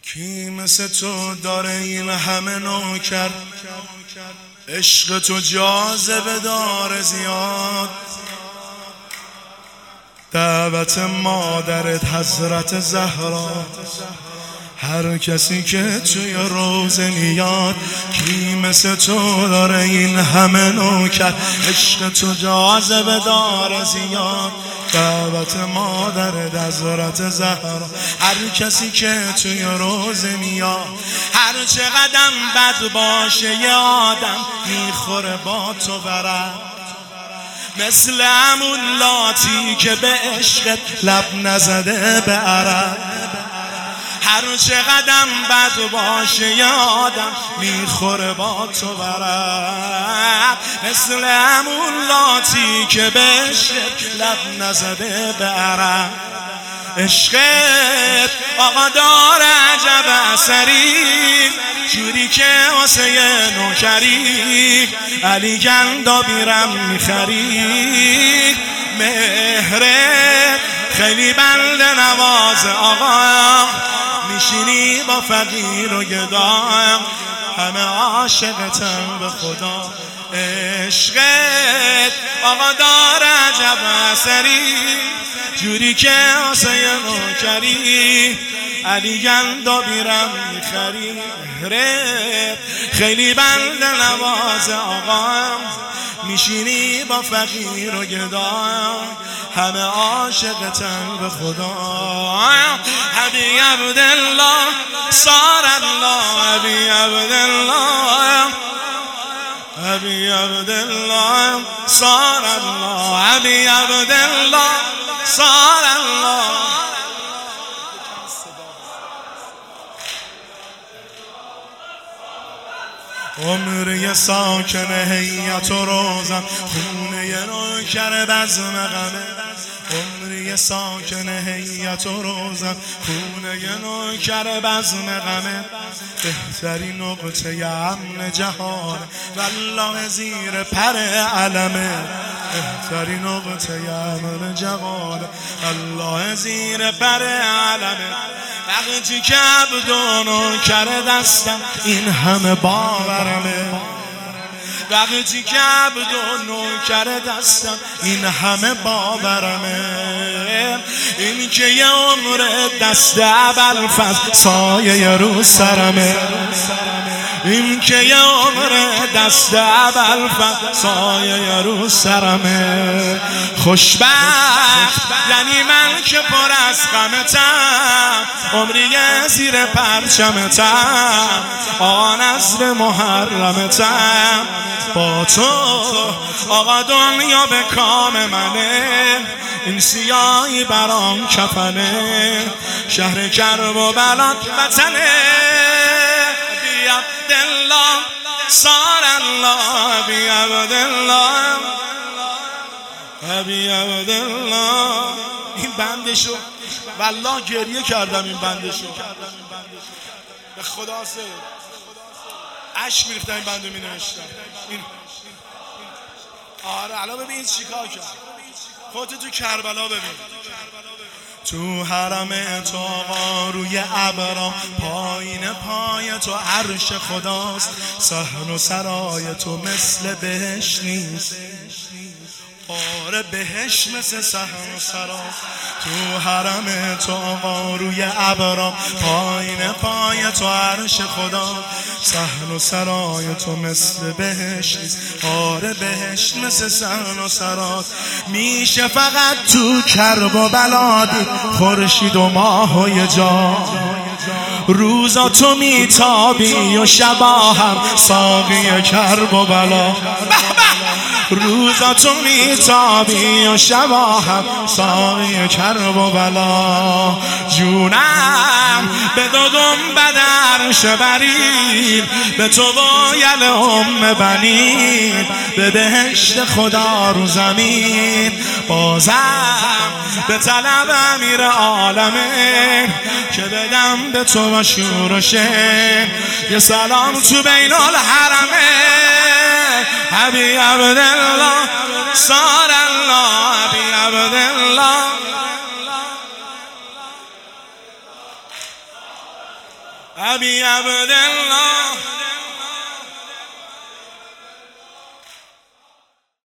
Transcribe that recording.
کی مثل تو داره این همه نوکر، عشق تو جاذبه داره زیاد. دعوت مادرت حضرت زهرا، هر کسی که توی روزه میاد. کی مثل تو داره این همه نوکر، عشق تو جاذبه داره زیاد. دعوت مادرت حضرت زهرا، هر کسی که توی روزه میاد. هر چقدر بد باشه یه آدم میخوره با تو ورق، مثل همون لاتی که به عشقت لب نزده به عرق. هر چقدر بد باشه یه آدم میخوره با تو ورق، مثل همون لاتی که به عشقت لب نزده به عرق. عشقت آقا داره عجب اثری، جوری که واسه نوکری علی گندابیرم میخری. مهرت خیلی بنده نواز آقا، میشینی با فقیر و گدا، همه عاشقتن به خدا. عشقت آقا داره عجب اثری، جوری که واسه نوکری علی گندابیرم میخری. خیلی بنده نواز آقا، میشینی با فقیر و گدا، همه عاشقتن به خدا. حبی عبدالله صار الله، حبی عبدالله، حبی عبدالله صار الله، حبی عبدالله صار الله. عمر ساکن هیئت و روزم، خونه نوکر بزم غمه. عمر ساکن هیئت و روزم، خونه نوکر بزم غمه. بهترین نقطه امن جهان والله زیر پر علمه. بهترین نقطه امن جهان والله زیر پر علمه. وقتی که عبد و نوکر دستم این همه باورمه. وقتی که عبد و نوکر دستم این همه باورمه. این که یه عمر دست ابوالفضل سایه رو سرمه. این که یه عمر دست ابوالفضل سایه رو سرمه. خوشبخت یعنی من که پر از غمتم، عمری زیر پرچمتم، آن نذر محرمتم. با تو آقا دنیا به کام منه، این سیاهی برام کفنه. شهر کرب و بلاد وطنه. بی عبدالله صار الله، بی عبدالله، بی عبدالله. این بندشو والله گریه کردم، این بندشو به خدا سه عشق میریختم این بندو مینوشتم. آره الان ببین چیکار کرد. خودت تو کربلا ببین. تو حرم تو آقا روی ابرا، پایین پای تو عرش خداست. صحن و سرای تو مثل بهشت نیست. آره بهشت مثل صحن و سراست. تو حرم تو آقا روی ابرا، پایین پای تو عرش خدا. صحن و سرای تو مثل بهشت نیست. آره بهشت مثل صحن و سراست. میشه فقط تو کرب و بلا دید خورشید و ماه و یه جا. روزا تو میتابی و شبا هم ساقی کرب و بلا. روزا تو میتابی و شبا هم ساقی کرب و بلا. جونم به دو گنبد عرش برید، به تو بایل بنید، به بهشت خدا رو زمین. بازم به طلب امیر عالمه، که بدم به تو با شور و شعر یه سلام تو بین الحرمه. حبی عبدالله صار الله، حبی عبدالله. ابی عبدالله